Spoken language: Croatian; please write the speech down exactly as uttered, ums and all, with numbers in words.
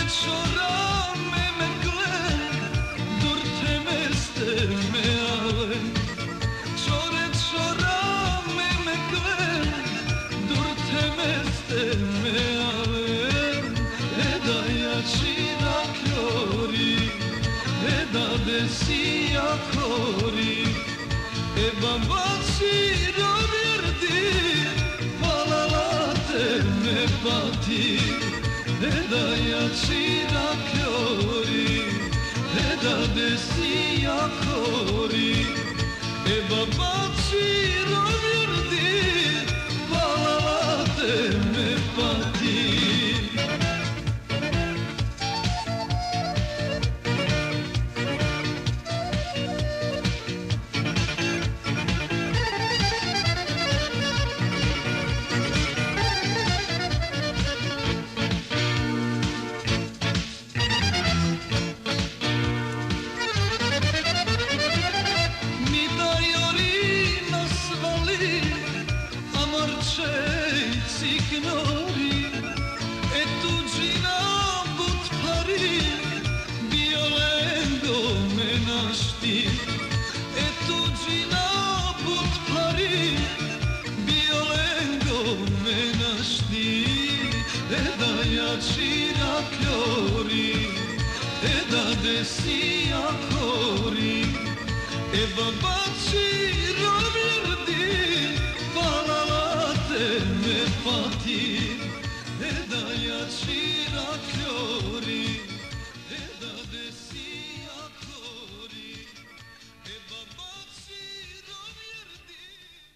çorame mekle dur temeste meave çore çorame mekle dur temeste meave eda yaçina klori eda desia kori e babaci rovirdi palalate me pati eda yaçina klori eda desia kori e babaci rovirdi palalate me pati. Ignori e tu gina but pari violendo me nashti e tu gina but pari violendo me nashti e da yaçina klori e da desia kori e babaci rovirdi palalate me pati